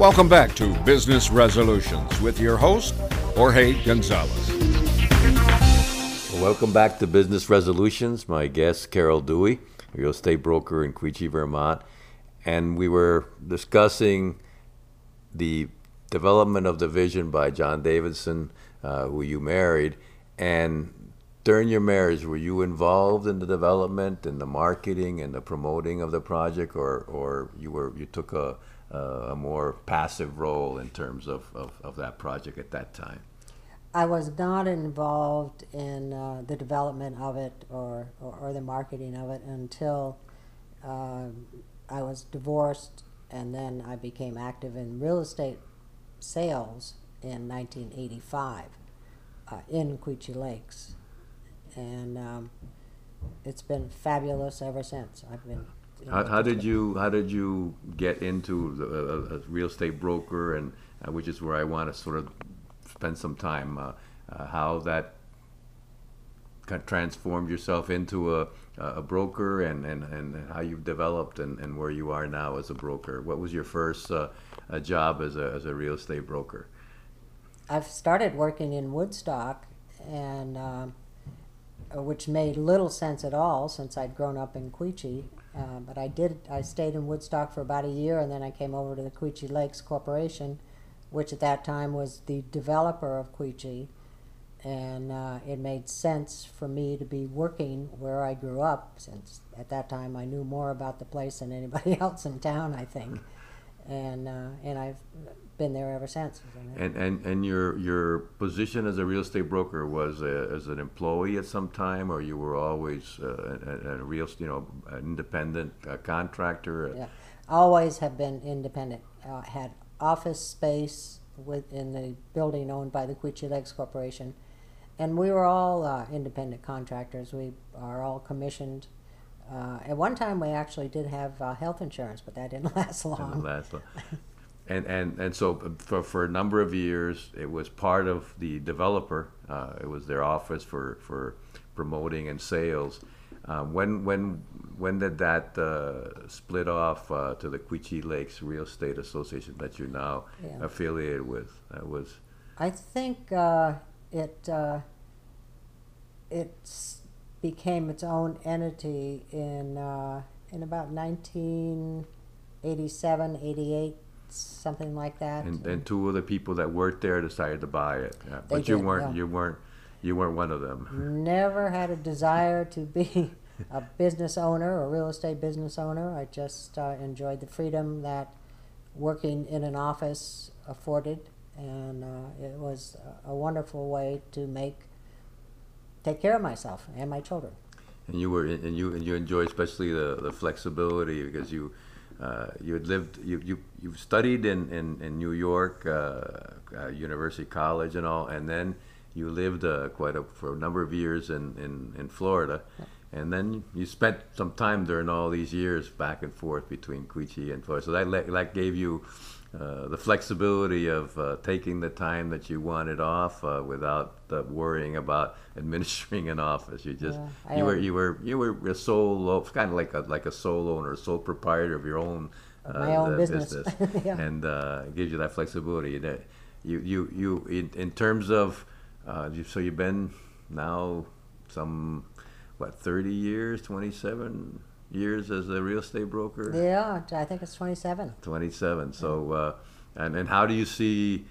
Welcome back to Business Resolutions with your host, Jorge Gonzalez. Welcome back to Business Resolutions. My guest, Carol Dewey, real estate broker in Quechee, Vermont. And we were discussing the development of the vision by John Davidson, who you married. And during your marriage, were you involved in the development and the marketing and the promoting of the project, or you took a more passive role in terms of that project at that time? I was not involved in the development of it or the marketing of it until I was divorced, and then I became active in real estate sales in 1985 in Quechee Lakes, and it's been fabulous ever since. I've been. How did you get into a real estate broker, and which is where I want to sort of spend some time, how that transformed yourself into a broker, and how you've developed and where you are now as a broker. What was your first job as a real estate broker? I've started working in Woodstock, and which made little sense at all since I'd grown up in Quechee. But I stayed in Woodstock for about a year, and then I came over to the Quechee Lakes Corporation, which at that time was the developer of Quechee, and it made sense for me to be working where I grew up, since at that time I knew more about the place than anybody else in town, I think, and I've been there ever since. And your position as a real estate broker was as an employee at some time, or you were always a real, an independent contractor? Yeah, always have been independent. Had office space in the building owned by the Quechee Lakes Corporation, and we were all independent contractors. We are all commissioned. At one time, we actually did have health insurance, but that didn't last long. And so for a number of years, it was part of the developer. It was their office for promoting and sales. When did that split off to the Quechee Lakes Real Estate Association that you're now affiliated with? I think it became its own entity in about 1987, 88, something like that. And two of the people that worked there decided to buy it. Yeah. But you weren't one of them. Never had a desire to be a business owner, a real estate business owner. I just enjoyed the freedom that working in an office afforded, and it was a wonderful way to take care of myself and my children. And you enjoy especially the flexibility, because you had lived, you studied in New York, University College and all, and then you lived for a number of years in Florida, and then you spent some time during all these years back and forth between Quechee and Florida. So that gave you the flexibility of taking the time that you wanted off without worrying about administering an office. You just you were a sole, kind of like a sole owner, sole proprietor of your own my own business. Yeah. And it gives you that flexibility. That you in terms of so you've been now 30 years, 27 years as a real estate broker? Yeah, I think it's 27. 27. So, and how do you see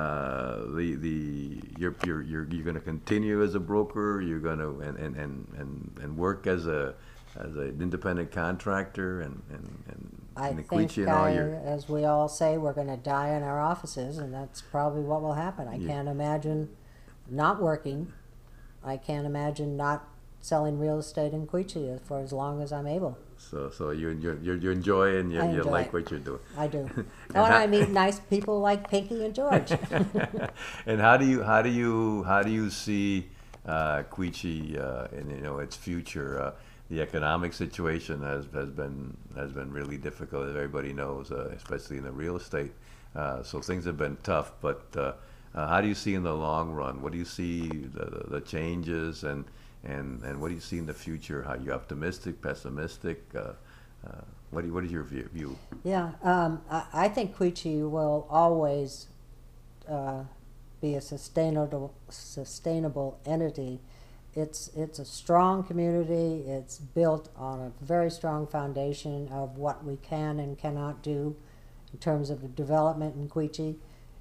you're going to continue as a broker? You're going to and work as an independent contractor and I think, as we all say, we're going to die in our offices, and that's probably what will happen. I can't imagine not working. I can't imagine not selling real estate in Quechee for as long as I'm able. So you enjoy and you like what you're doing. I do. I meet nice people like Pinky and George. And how do you see Quechee in its future? The economic situation has been really difficult, as everybody knows, especially in the real estate. So things have been tough. But how do you see in the long run? What do you see the changes and what do you see in the future? Are you optimistic, pessimistic? What is your view? Yeah, I think Quechee will always be a sustainable entity. It's a strong community. It's built on a very strong foundation of what we can and cannot do in terms of the development in Quechee.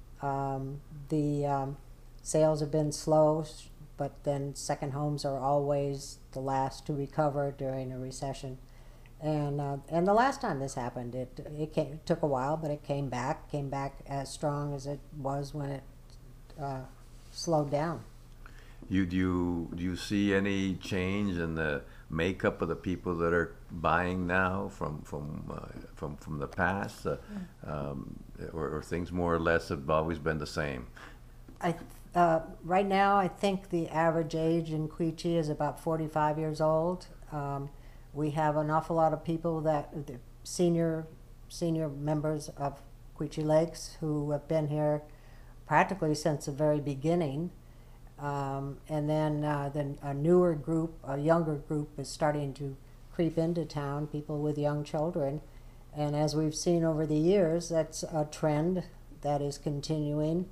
The sales have been slow, but then second homes are always the last to recover during a recession. And the last time this happened, it took a while, but it came back as strong as it was when it slowed down. Do you see any change in the makeup of the people that are buying now from the past, or things more or less have always been the same? Right now, I think the average age in Quechee is about 45 years old. We have an awful lot of people the senior members of Quechee Lakes who have been here practically since the very beginning. And then a newer group, a younger group, is starting to creep into town, people with young children. And as we've seen over the years, that's a trend that is continuing.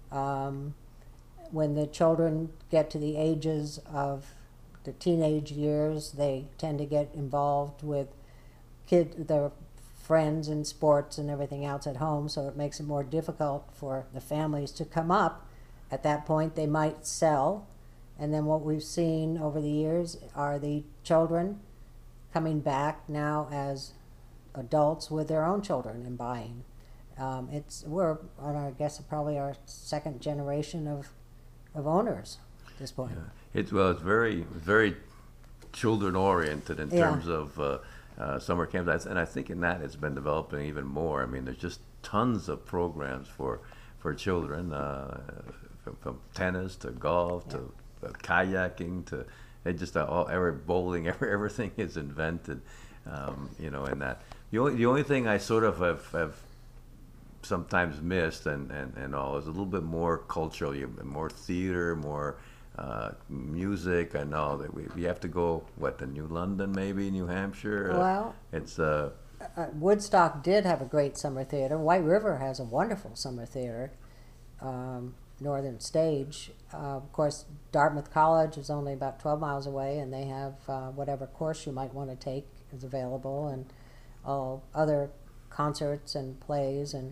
When the children get to the ages of the teenage years, they tend to get involved with their friends and sports and everything else at home, so it makes it more difficult for the families to come up. At that point, they might sell, and then what we've seen over the years are the children coming back now as adults with their own children and buying. We're on, I guess, probably our second generation of owners at this point. Yeah. It's very children oriented in terms of summer camps, and I think in that it's been developing even more. I mean, there's just tons of programs for children, from tennis to golf to kayaking to bowling. Everything is invented, in that. The only thing I sort of have sometimes missed and all is a little bit more cultural, more theater, more music. I know that we have to go to New London, maybe New Hampshire. Well, it's Woodstock did have a great summer theater. White River has a wonderful summer theater. Northern Stage. Of course, Dartmouth College is only about 12 miles away, and they have whatever course you might want to take is available, and all other concerts and plays and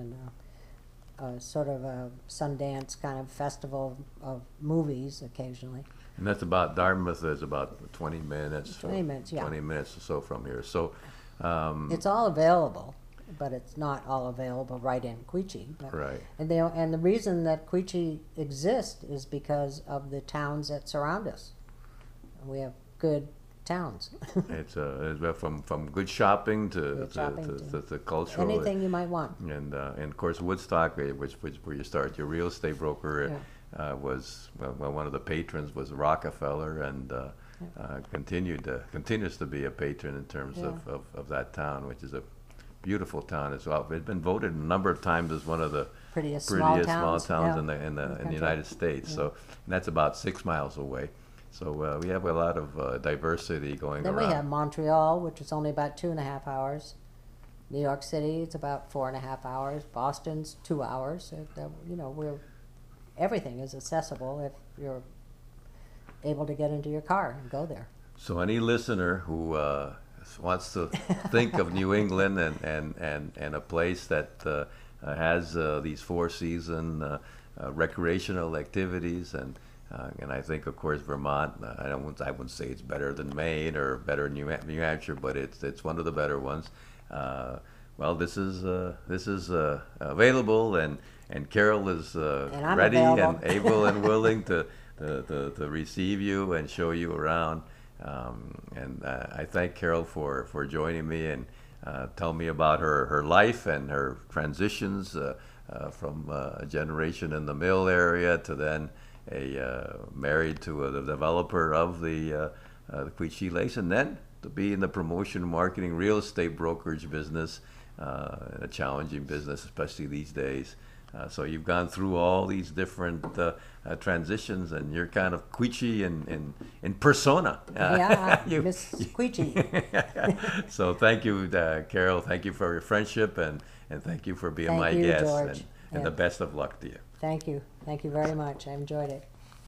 sort of a Sundance kind of festival of movies occasionally. And that's Dartmouth is about 20 minutes. 20 minutes, yeah. 20 minutes or so from here. So it's all available, but it's not all available right in Quechee. Right. And the reason that Quechee exists is because of the towns that surround us. We have good towns. It's from good shopping to cultural. Anything you might want. And of course Woodstock, which where you start your real estate broker, was one of the patrons was Rockefeller, and continues to be a patron in terms of that town, which is a beautiful town as well. It's been voted a number of times as one of the prettiest small towns in the United States. Yeah. So and that's about 6 miles away. So we have a lot of diversity going then around. Then we have Montreal, which is only about 2.5 hours. New York City, it's about 4.5 hours. Boston's 2 hours. Everything is accessible if you're able to get into your car and go there. So any listener who wants to think of New England and a place that has these four-season recreational activities, and I think, of course, Vermont. I wouldn't say it's better than Maine or better than New Hampshire, but it's one of the better ones. Well, this is available, and Carol is ready and able and willing to receive you and show you around. And I thank Carol for joining me and tell me about her life and her transitions from a generation in the mill area to then married to a developer of the Quechee Lakes, and then to be in the promotion, marketing, real estate brokerage business, a challenging business, especially these days. So you've gone through all these different transitions, and you're kind of Queechee in persona. Yeah, Miss Queechee. So thank you, Carol. Thank you for your friendship, and thank you for being Thank my you, guest. George. And Yeah. the best of luck to you. Thank you. Thank you very much. I enjoyed it.